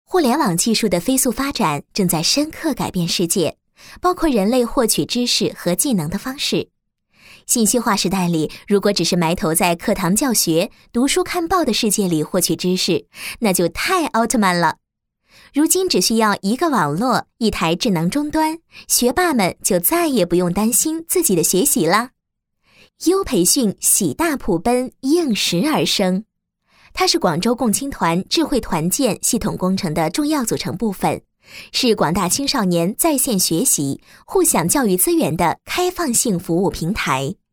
互联网技术的飞速发展正在深刻改变世界，包括人类获取知识和技能的方式。信息化时代里，如果只是埋头在课堂教学、读书看报的世界里获取知识，那就太奥特曼了。如今只需要一个网络、一台智能终端，学霸们就再也不用担心自己的学习了。优培训喜大普奔，应时而生。它是广州共青团智慧团建系统工程的重要组成部分，是广大青少年在线学习、互享教育资源的开放性服务平台。